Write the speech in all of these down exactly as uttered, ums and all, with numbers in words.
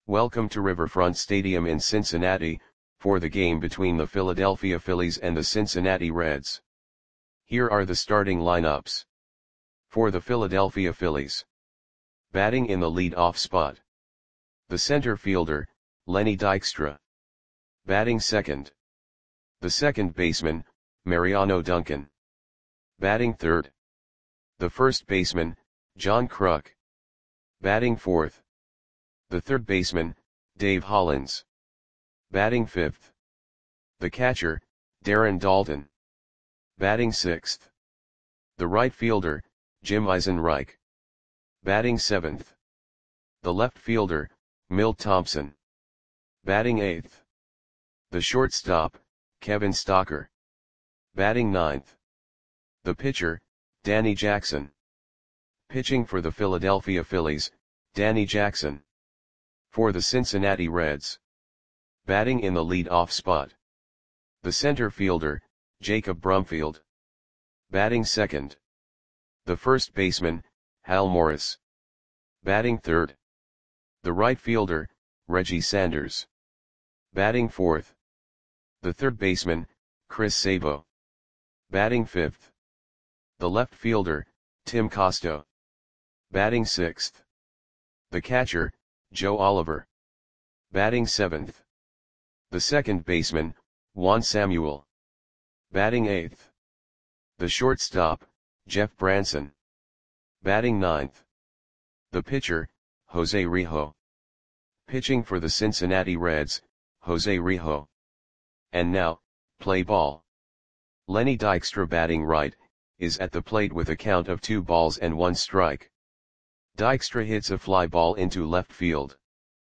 Welcome to Riverfront Stadium in Cincinnati, for the game between the Philadelphia Phillies and the Cincinnati Reds. Here are the starting lineups. For the Philadelphia Phillies. Batting in the lead-off spot. The center fielder, Lenny Dykstra. Batting second. The second baseman, Mariano Duncan. Batting third. The first baseman, John Kruk. Batting fourth. The third baseman, Dave Hollins. Batting fifth. The catcher, Darren Daulton. Batting sixth. The right fielder, Jim Eisenreich. Batting seventh. The left fielder, Milt Thompson. Batting eighth. The shortstop, Kevin Stocker. Batting ninth. The pitcher, Danny Jackson. Pitching for the Philadelphia Phillies, Danny Jackson. For the Cincinnati Reds. Batting in the lead-off spot. The center fielder, Jacob Brumfield. Batting second. The first baseman, Hal Morris. Batting third. The right fielder, Reggie Sanders. Batting fourth. The third baseman, Chris Sabo. Batting fifth. The left fielder, Tim Costo. Batting sixth. The catcher, Joe Oliver. Batting seventh. The second baseman, Juan Samuel. Batting eighth. The shortstop, Jeff Branson. Batting ninth. The pitcher, Jose Rijo. Pitching for the Cincinnati Reds, Jose Rijo. And now, play ball. Lenny Dykstra, batting right, is at the plate with a count of two balls and one strike. Dykstra hits a fly ball into left field.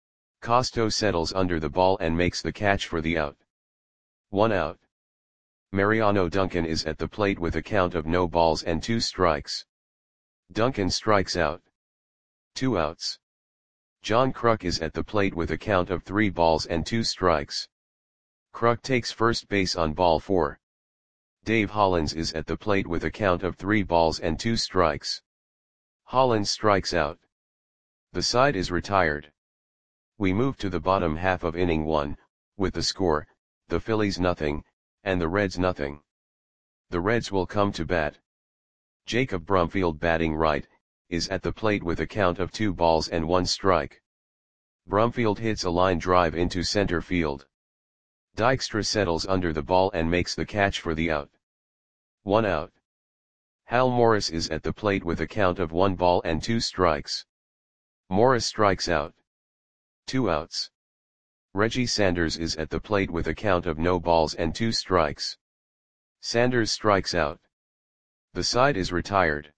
Costo settles under the ball and makes the catch for the out. One out. Mariano Duncan is at the plate with a count of no balls and two strikes. Duncan strikes out. Two outs. John Kruk is at the plate with a count of three balls and two strikes. Kruk takes first base on ball four. Dave Hollins is at the plate with a count of three balls and two strikes. Hollins strikes out. The side is retired. We move to the bottom half of inning one, with the score, the Phillies nothing, and the Reds nothing. The Reds will come to bat. Jacob Brumfield, batting right, is at the plate with a count of two balls and one strike. Brumfield hits a line drive into center field. Dykstra settles under the ball and makes the catch for the out. One out. Hal Morris is at the plate with a count of one ball and two strikes. Morris strikes out. Two outs. Reggie Sanders is at the plate with a count of no balls and two strikes. Sanders strikes out. The side is retired.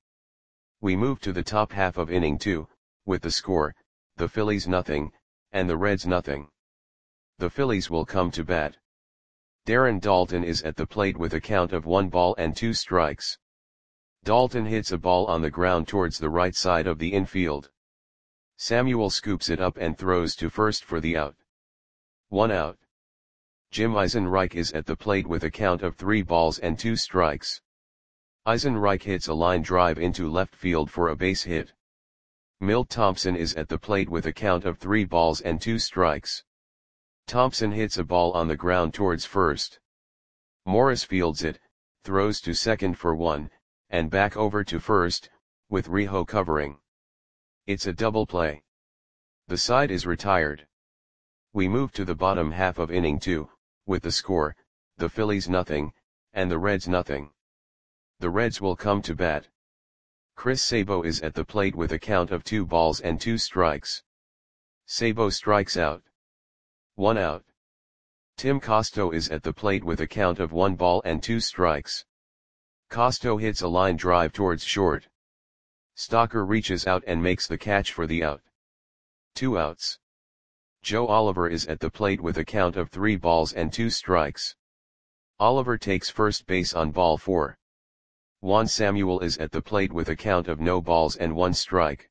We move to the top half of inning two, with the score, the Phillies nothing, and the Reds nothing. The Phillies will come to bat. Darren Daulton is at the plate with a count of one ball and two strikes. Daulton hits a ball on the ground towards the right side of the infield. Samuel scoops it up and throws to first for the out. One out. Jim Eisenreich is at the plate with a count of three balls and two strikes. Eisenreich hits a line drive into left field for a base hit. Milt Thompson is at the plate with a count of three balls and two strikes. Thompson hits a ball on the ground towards first. Morris fields it, throws to second for one, and back over to first, with Rijo covering. It's a double play. The side is retired. We move to the bottom half of inning two, with the score, the Phillies nothing, and the Reds nothing. The Reds will come to bat. Chris Sabo is at the plate with a count of two balls and two strikes. Sabo strikes out. One out. Tim Costo is at the plate with a count of one ball and two strikes. Costo hits a line drive towards short. Stocker reaches out and makes the catch for the out. Two outs. Joe Oliver is at the plate with a count of three balls and two strikes. Oliver takes first base on ball four. Juan Samuel is at the plate with a count of no balls and one strike.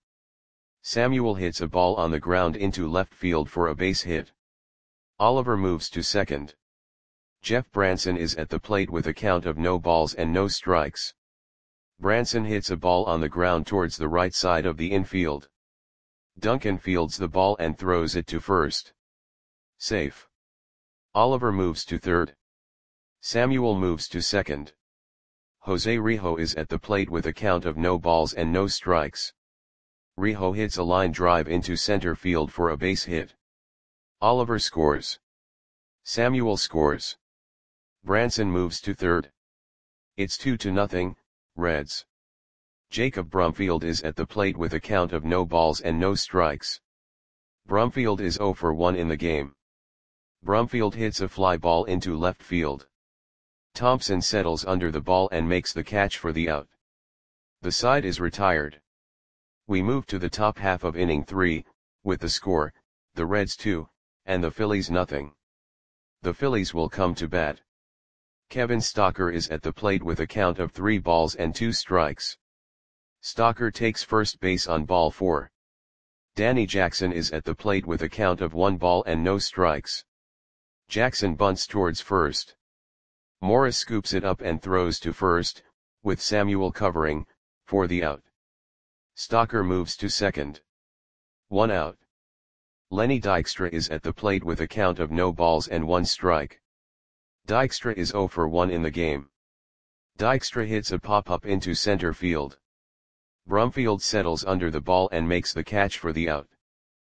Samuel hits a ball on the ground into left field for a base hit. Oliver moves to second. Jeff Branson is at the plate with a count of no balls and no strikes. Branson hits a ball on the ground towards the right side of the infield. Duncan fields the ball and throws it to first. Safe. Oliver moves to third. Samuel moves to second. Jose Rijo is at the plate with a count of no balls and no strikes. Rijo hits a line drive into center field for a base hit. Oliver scores. Samuel scores. Branson moves to third. It's two to nothing, Reds. Jacob Brumfield is at the plate with a count of no balls and no strikes. Brumfield is zero for one in the game. Brumfield hits a fly ball into left field. Thompson settles under the ball and makes the catch for the out. The side is retired. We move to the top half of inning three, with the score, the Reds two, and the Phillies nothing. The Phillies will come to bat. Kevin Stocker is at the plate with a count of three balls and two strikes. Stocker takes first base on ball four. Danny Jackson is at the plate with a count of one ball and no strikes. Jackson bunts towards first. Morris scoops it up and throws to first, with Samuel covering, for the out. Stocker moves to second. One out. Lenny Dykstra is at the plate with a count of no balls and one strike. Dykstra is zero for one in the game. Dykstra hits a pop-up into center field. Brumfield settles under the ball and makes the catch for the out.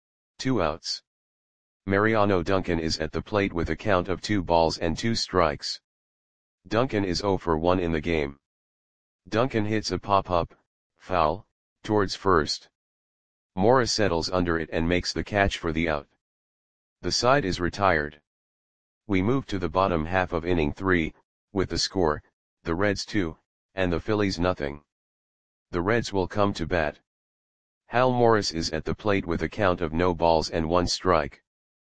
Two outs. Mariano Duncan is at the plate with a count of two balls and two strikes. Duncan is zero for one in the game. Duncan hits a pop-up, foul, towards first. Morris settles under it and makes the catch for the out. The side is retired. We move to the bottom half of inning three, with the score, the Reds two, and the Phillies nothing. The Reds will come to bat. Hal Morris is at the plate with a count of no balls and one strike.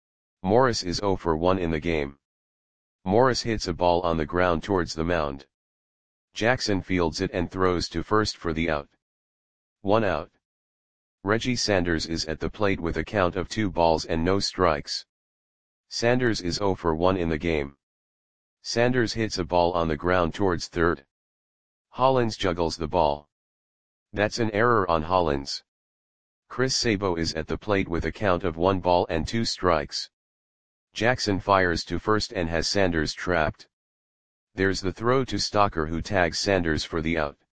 Morris is zero for one in the game. Morris hits a ball on the ground towards the mound. Jackson fields it and throws to first for the out. One out. Reggie Sanders is at the plate with a count of two balls and no strikes. Sanders is zero for one in the game. Sanders hits a ball on the ground towards third. Hollins juggles the ball. That's an error on Hollins. Chris Sabo is at the plate with a count of one ball and two strikes. Jackson fires to first and has Sanders trapped. There's the throw to Stocker, who tags Sanders for the out.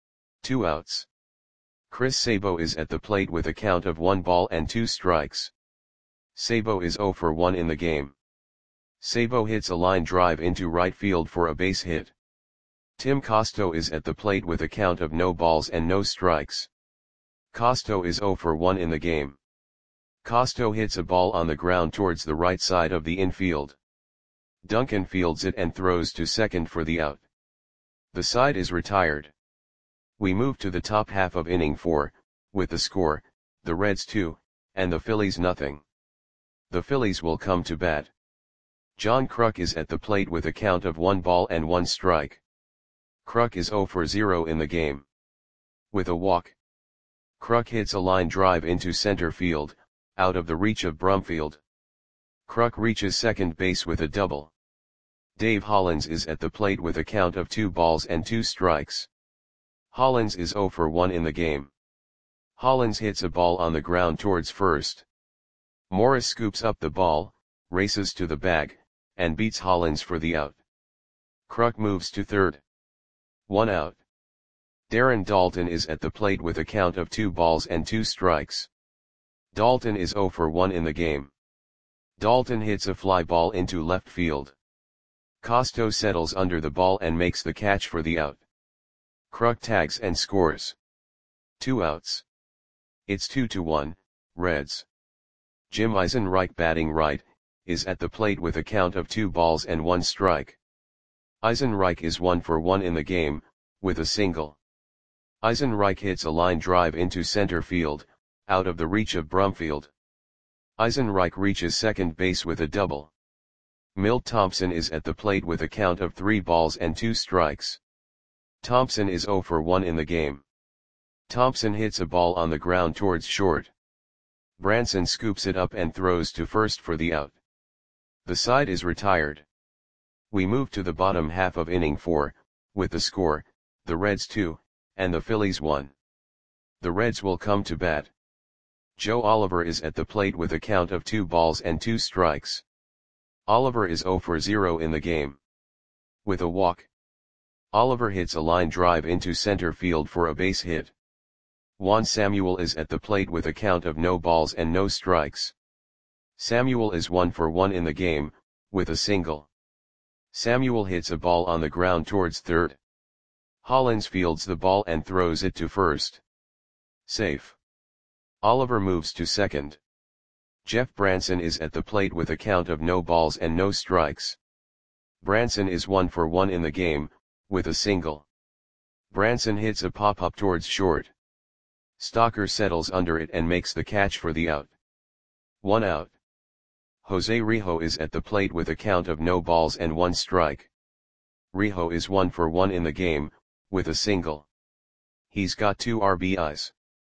Two outs. Chris Sabo is at the plate with a count of one ball and two strikes. Sabo is zero for one in the game. Sabo hits a line drive into right field for a base hit. Tim Costo is at the plate with a count of no balls and no strikes. Costo is zero for one in the game. Costo hits a ball on the ground towards the right side of the infield. Duncan fields it and throws to second for the out. The side is retired. We move to the top half of inning four, with the score, the Reds two, and the Phillies nothing. The Phillies will come to bat. John Kruk is at the plate with a count of one ball and one strike. Kruk is zero for zero in the game. With a walk. Kruk hits a line drive into center field, out of the reach of Brumfield. Kruk reaches second base with a double. Dave Hollins is at the plate with a count of two balls and two strikes. Hollins is zero for one in the game. Hollins hits a ball on the ground towards first. Morris scoops up the ball, races to the bag, and beats Hollins for the out. Kruk moves to third. One out. Darren Dalton is at the plate with a count of two balls and two strikes. Dalton is zero for one in the game. Dalton hits a fly ball into left field. Costo settles under the ball and makes the catch for the out. Kruk tags and scores. Two outs. It's two to one, Reds. Jim Eisenreich, batting right, is at the plate with a count of two balls and one strike. Eisenreich is one for one in the game, with a single. Eisenreich hits a line drive into center field, out of the reach of Brumfield. Eisenreich reaches second base with a double. Milt Thompson is at the plate with a count of three balls and two strikes. Thompson is zero for one in the game. Thompson hits a ball on the ground towards short. Branson scoops it up and throws to first for the out. The side is retired. We move to the bottom half of inning four, with the score, the Reds two, and the Phillies one. The Reds will come to bat. Joe Oliver is at the plate with a count of two balls and two strikes. Oliver is zero for zero in the game. With a walk, Oliver hits a line drive into center field for a base hit. Juan Samuel is at the plate with a count of no balls and no strikes. Samuel is one for one in the game, with a single. Samuel hits a ball on the ground towards third. Hollins fields the ball and throws it to first. Safe. Oliver moves to second. Jeff Branson is at the plate with a count of no balls and no strikes. Branson is one for one in the game, with a single. Branson hits a pop-up towards short. Stalker settles under it and makes the catch for the out. One out. Jose Rijo is at the plate with a count of no balls and one strike. Rijo is one for one in the game, with a single. He's got two R B Is.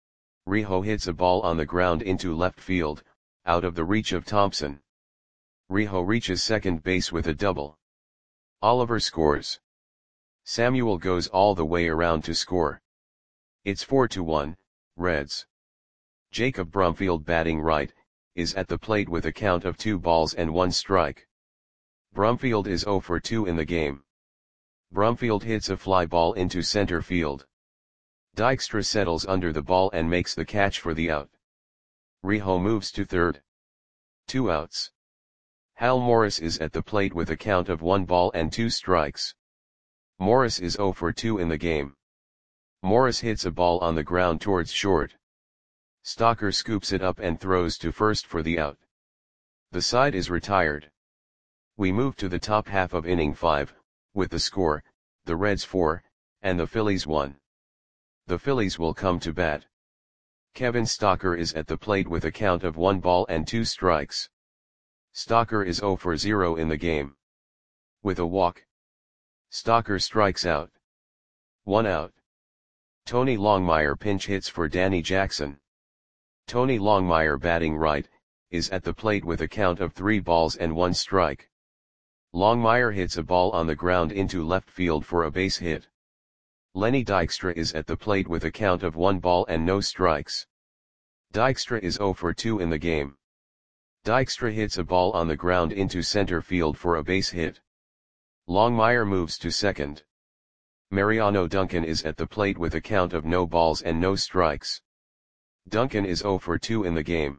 Rijo hits a ball on the ground into left field, out of the reach of Thompson. Rijo reaches second base with a double. Oliver scores. Samuel goes all the way around to score. It's four to one, Reds. Jacob Brumfield, batting right, is at the plate with a count of two balls and one strike. Brumfield is zero for two in the game. Brumfield hits a fly ball into center field. Dykstra settles under the ball and makes the catch for the out. Rijo moves to third. Two outs. Hal Morris is at the plate with a count of one ball and two strikes. Morris is zero for two in the game. Morris hits a ball on the ground towards short. Stalker scoops it up and throws to first for the out. The side is retired. We move to the top half of inning five, with the score, the Reds four, and the Phillies one. The Phillies will come to bat. Kevin Stalker is at the plate with a count of one ball and two strikes. Stalker is zero for zero in the game. With a walk, Stalker strikes out. One out. Tony Longmire pinch hits for Danny Jackson. Tony Longmire, batting right, is at the plate with a count of three balls and one strike. Longmire hits a ball on the ground into left field for a base hit. Lenny Dykstra is at the plate with a count of one ball and no strikes. Dykstra is zero for two in the game. Dykstra hits a ball on the ground into center field for a base hit. Longmire moves to second. Mariano Duncan is at the plate with a count of no balls and no strikes. Duncan is zero for two in the game.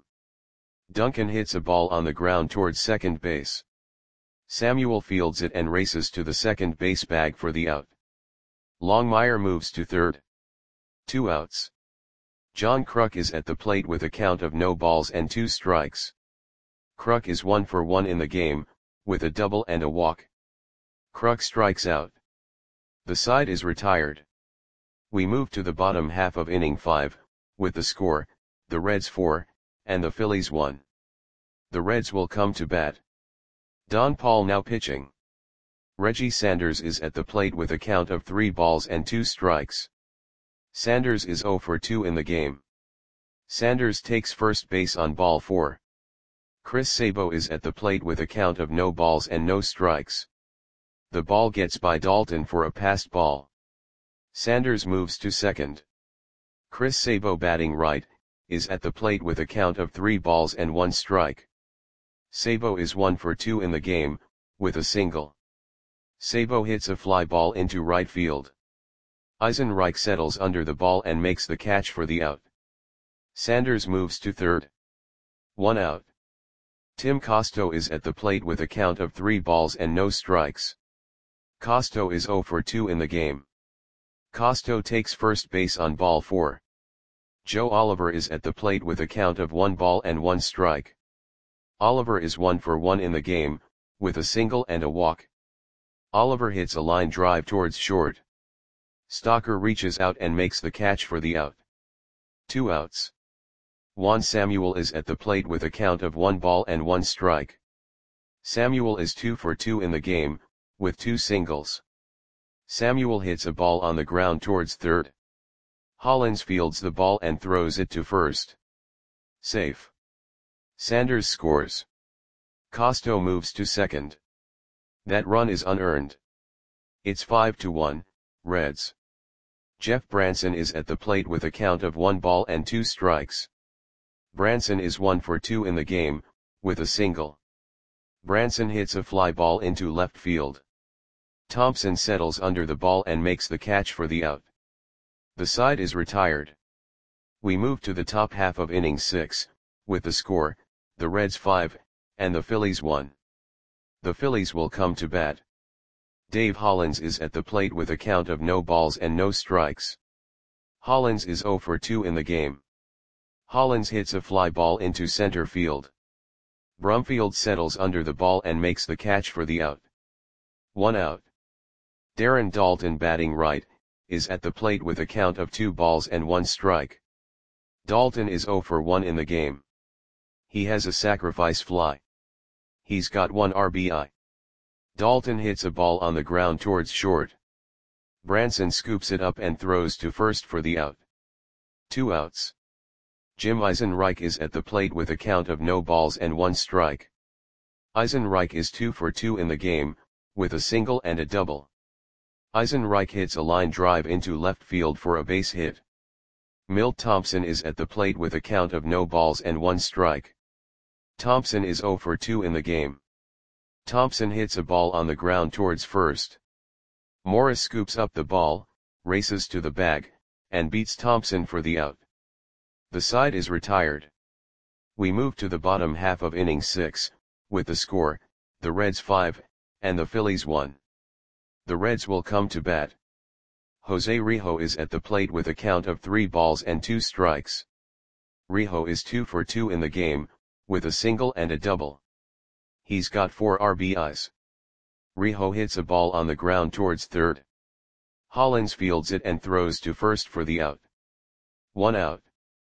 Duncan hits a ball on the ground towards second base. Samuel fields it and races to the second base bag for the out. Longmire moves to third. Two outs. John Kruk is at the plate with a count of no balls and two strikes. Kruk is one for one in the game, with a double and a walk. Kruk strikes out. The side is retired. We move to the bottom half of inning five, with the score, the Reds four, and the Phillies one. The Reds will come to bat. Don Paul now pitching. Reggie Sanders is at the plate with a count of three balls and two strikes. Sanders is zero for two in the game. Sanders takes first base on ball four. Chris Sabo is at the plate with a count of no balls and no strikes. The ball gets by Dalton for a passed ball. Sanders moves to second. Chris Sabo, batting right, is at the plate with a count of three balls and one strike. Sabo is one for two in the game, with a single. Sabo hits a fly ball into right field. Eisenreich settles under the ball and makes the catch for the out. Sanders moves to third. One out. Tim Costo is at the plate with a count of three balls and no strikes. Costo is zero for two in the game. Costo takes first base on ball four. Joe Oliver is at the plate with a count of one ball and one strike. Oliver is one for one in the game, with a single and a walk. Oliver hits a line drive towards short. Stalker reaches out and makes the catch for the out. Two outs. Juan Samuel is at the plate with a count of one ball and one strike. Samuel is two for two in the game, with two singles. Samuel hits a ball on the ground towards third. Hollins fields the ball and throws it to first. Safe. Sanders scores. Costo moves to second. That run is unearned. It's five to one, Reds. Jeff Branson is at the plate with a count of one ball and two strikes. Branson is one for two in the game, with a single. Branson hits a fly ball into left field. Thompson settles under the ball and makes the catch for the out. The side is retired. We move to the top half of inning six, with the score, the Reds five, and the Phillies one. The Phillies will come to bat. Dave Hollins is at the plate with a count of no balls and no strikes. Hollins is zero for two in the game. Hollins hits a fly ball into center field. Brumfield settles under the ball and makes the catch for the out. One out. Darren Daulton, batting right, is at the plate with a count of two balls and one strike. Daulton is zero for one in the game. He has a sacrifice fly. He's got one R B I. Daulton hits a ball on the ground towards short. Branson scoops it up and throws to first for the out. Two outs. Jim Eisenreich is at the plate with a count of no balls and one strike. Eisenreich is two for two in the game, with a single and a double. Eisenreich hits a line drive into left field for a base hit. Milt Thompson is at the plate with a count of no balls and one strike. Thompson is zero for two in the game. Thompson hits a ball on the ground towards first. Morris scoops up the ball, races to the bag, and beats Thompson for the out. The side is retired. We move to the bottom half of inning six, with the score, the Reds five, and the Phillies one. The Reds will come to bat. Jose Rijo is at the plate with a count of three balls and two strikes. Rijo is two for two in the game, with a single and a double. He's got four R B Is. Rijo hits a ball on the ground towards third. Hollins fields it and throws to first for the out. One out.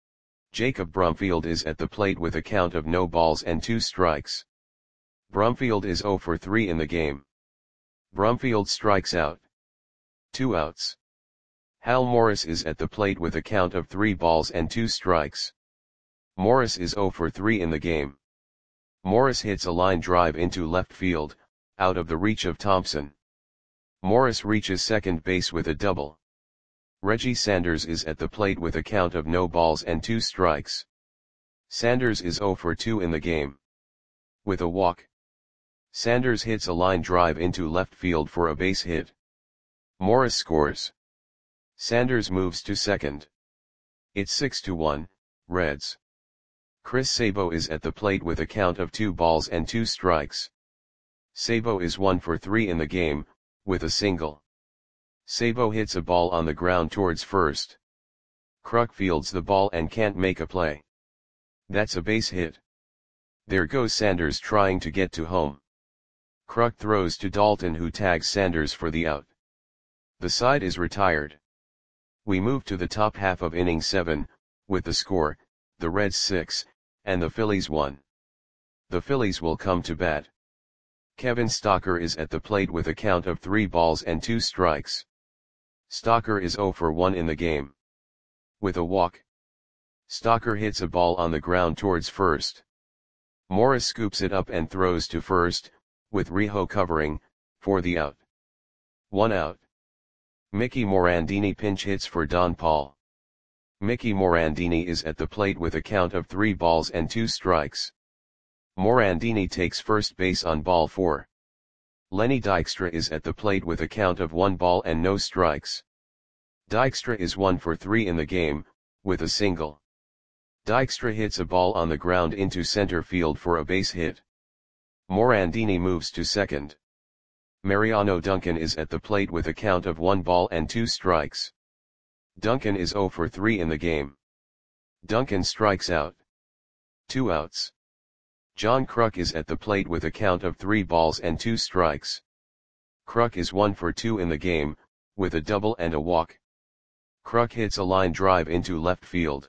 Jacob Brumfield is at the plate with a count of no balls and two strikes. Brumfield is zero for three in the game. Brumfield strikes out. Two outs. Hal Morris is at the plate with a count of three balls and two strikes. Morris is zero for three in the game. Morris hits a line drive into left field, out of the reach of Thompson. Morris reaches second base with a double. Reggie Sanders is at the plate with a count of no balls and two strikes. Sanders is zero for two in the game. With a walk. Sanders hits a line drive into left field for a base hit. Morris scores. Sanders moves to second. It's six to one, Reds. Chris Sabo is at the plate with a count of two balls and two strikes. Sabo is one for three in the game, with a single. Sabo hits a ball on the ground towards first. Kruk fields the ball and can't make a play. That's a base hit. There goes Sanders trying to get to home. Kruk throws to Daulton, who tags Sanders for the out. The side is retired. We move to the top half of inning seven, with the score, the Reds six, and the Phillies one. The Phillies will come to bat. Kevin Stocker is at the plate with a count of three balls and two strikes. Stocker is zero for one in the game. With a walk. Stocker hits a ball on the ground towards first. Morris scoops it up and throws to first, with Rijo covering, for the out. One out. Mickey Morandini pinch hits for Don Paul. Mickey Morandini is at the plate with a count of three balls and two strikes. Morandini takes first base on ball four. Lenny Dykstra is at the plate with a count of one ball and no strikes. Dykstra is one for three in the game, with a single. Dykstra hits a ball on the ground into center field for a base hit. Morandini moves to second. Mariano Duncan is at the plate with a count of one ball and two strikes. Duncan is zero for three in the game. Duncan strikes out. Two outs. John Kruk is at the plate with a count of three balls and two strikes. Kruk is one for two in the game, with a double and a walk. Kruk hits a line drive into left field.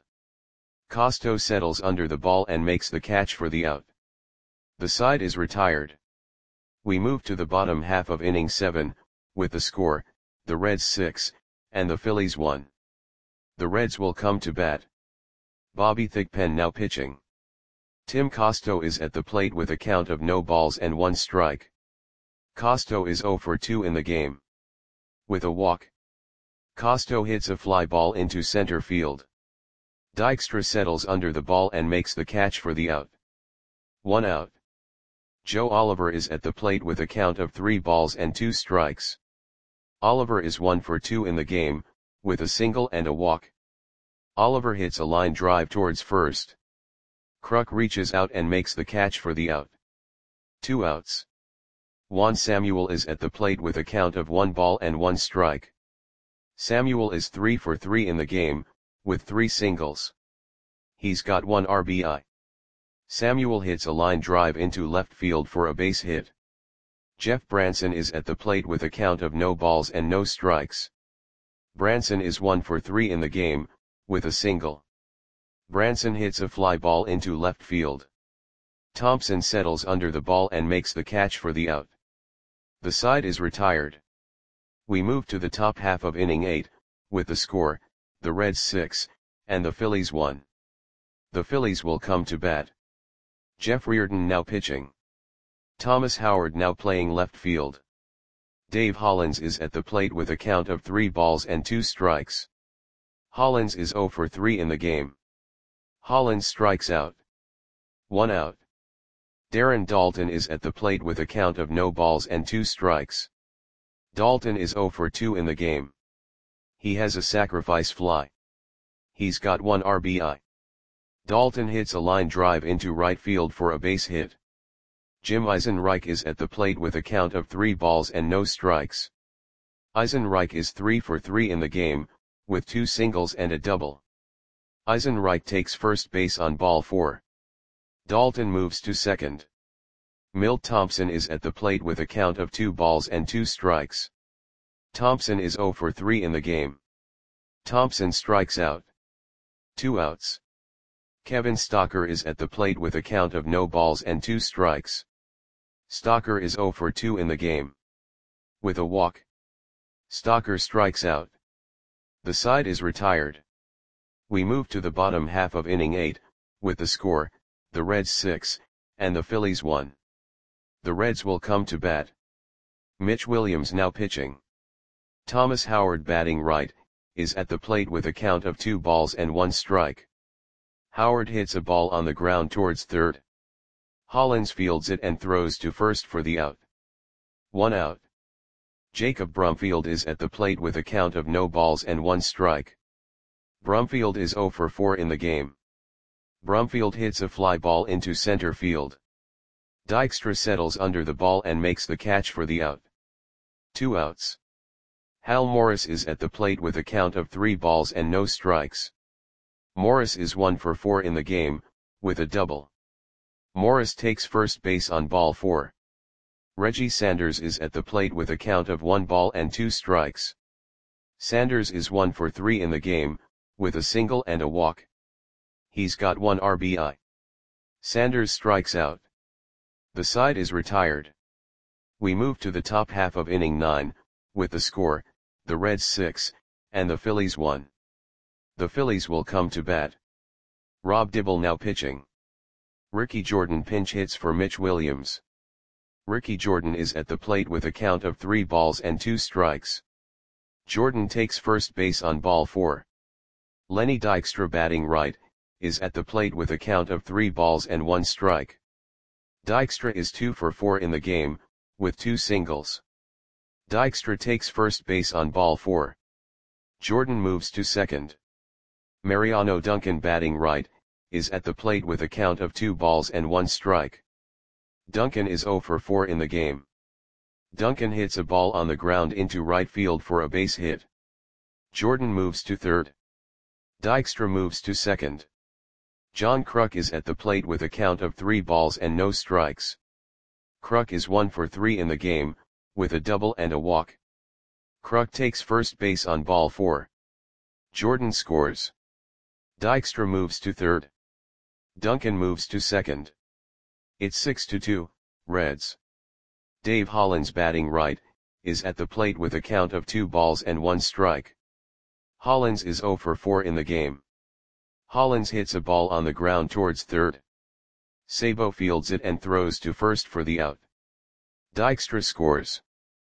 Costo settles under the ball and makes the catch for the out. The side is retired. We move to the bottom half of inning seven, with the score, the Reds six, and the Phillies one. The Reds will come to bat. Bobby Thigpen now pitching. Tim Costo is at the plate with a count of no balls and one strike. Costo is zero for two in the game. With a walk. Costo hits a fly ball into center field. Dykstra settles under the ball and makes the catch for the out. One out. Joe Oliver is at the plate with a count of three balls and two strikes. Oliver is one for two in the game, with a single and a walk. Oliver hits a line drive towards first. Kruk reaches out and makes the catch for the out. Two outs. Juan Samuel is at the plate with a count of one ball and one strike. Samuel is three for three in the game, with three singles. He's got one R B I. Samuel hits a line drive into left field for a base hit. Jeff Branson is at the plate with a count of no balls and no strikes. Branson is one for three in the game, with a single. Branson hits a fly ball into left field. Thompson settles under the ball and makes the catch for the out. The side is retired. We move to the top half of inning eight, with the score, the Reds six, and the Phillies one. The Phillies will come to bat. Jeff Reardon now pitching. Thomas Howard now playing left field. Dave Hollins is at the plate with a count of three balls and two strikes. Hollins is zero for three in the game. Hollins strikes out. One out. Darren Daulton is at the plate with a count of no balls and two strikes. Daulton is zero for two in the game. He has a sacrifice fly. He's got one R B I. Daulton hits a line drive into right field for a base hit. Jim Eisenreich is at the plate with a count of three balls and no strikes. Eisenreich is three for three in the game, with two singles and a double. Eisenreich takes first base on ball four. Daulton moves to second. Milt Thompson is at the plate with a count of two balls and two strikes. Thompson is zero for three in the game. Thompson strikes out. Two outs. Kevin Stocker is at the plate with a count of no balls and two strikes. Stocker is zero for two in the game. With a walk. Stocker strikes out. The side is retired. We move to the bottom half of inning eight, with the score, the Reds six, and the Phillies one. The Reds will come to bat. Mitch Williams now pitching. Thomas Howard batting right, is at the plate with a count of two balls and one strike. Howard hits a ball on the ground towards third. Hollins fields it and throws to first for the out. One out. Jacob Brumfield is at the plate with a count of no balls and one strike. Brumfield is zero for four in the game. Brumfield hits a fly ball into center field. Dykstra settles under the ball and makes the catch for the out. Two outs. Hal Morris is at the plate with a count of three balls and no strikes. Morris is one for four in the game, with a double. Morris takes first base on ball four. Reggie Sanders is at the plate with a count of one ball and two strikes. Sanders is one for three in the game, with a single and a walk. He's got one R B I. Sanders strikes out. The side is retired. We move to the top half of inning nine, with the score, the Reds six, and the Phillies one. The Phillies will come to bat. Rob Dibble now pitching. Ricky Jordan pinch hits for Mitch Williams. Ricky Jordan is at the plate with a count of three balls and two strikes. Jordan takes first base on ball four. Lenny Dykstra batting right, is at the plate with a count of three balls and one strike. Dykstra is two for four in the game, with two singles. Dykstra takes first base on ball four. Jordan moves to second. Mariano Duncan batting right, is at the plate with a count of two balls and one strike. Duncan is zero for four in the game. Duncan hits a ball on the ground into right field for a base hit. Jordan moves to third. Dykstra moves to second. John Kruk is at the plate with a count of three balls and no strikes. Kruk is one for three in the game, with a double and a walk. Kruk takes first base on ball four. Jordan scores. Dykstra moves to third. Duncan moves to second. It's six to two, Reds. Dave Hollins batting right, is at the plate with a count of two balls and one strike. Hollins is zero for four in the game. Hollins hits a ball on the ground towards third. Sabo fields it and throws to first for the out. Dykstra scores.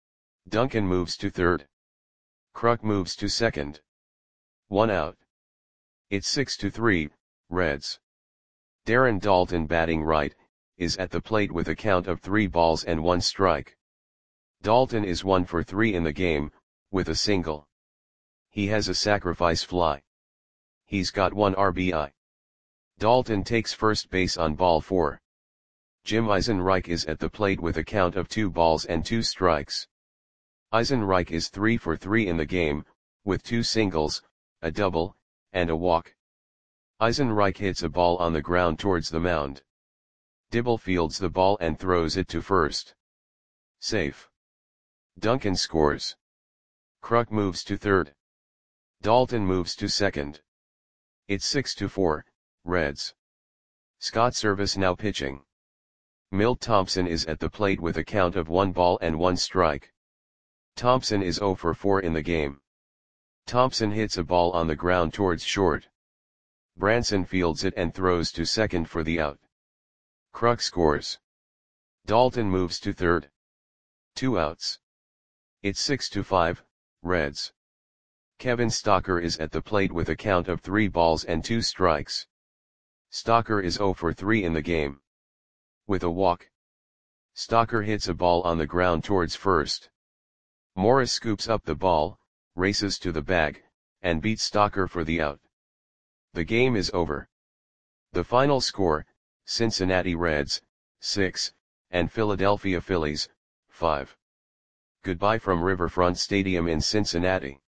Duncan moves to third. Kruk moves to second. One out. It's six to three, Reds. Darren Daulton, batting right, is at the plate with a count of three balls and one strike. Daulton is one for three in the game, with a single. He has a sacrifice fly. He's got one R B I. Daulton takes first base on ball four. Jim Eisenreich is at the plate with a count of two balls and two strikes. Eisenreich is three for three in the game, with two singles, a double, and a walk. Eisenreich hits a ball on the ground towards the mound. Dibble fields the ball and throws it to first. Safe. Duncan scores. Kruk moves to third. Daulton moves to second. It's six to four, Reds. Scott Servais now pitching. Milt Thompson is at the plate with a count of one ball and one strike. Thompson is zero for four in the game. Thompson hits a ball on the ground towards short. Branson fields it and throws to second for the out. Kruk scores. Daulton moves to third. Two outs. It's six to five, Reds. Kevin Stocker is at the plate with a count of three balls and two strikes. Stocker is zero for three in the game. With a walk. Stocker hits a ball on the ground towards first. Morris scoops up the ball, races to the bag, and beats Stocker for the out. The game is over. The final score, Cincinnati Reds, six, and Philadelphia Phillies, five. Goodbye from Riverfront Stadium in Cincinnati.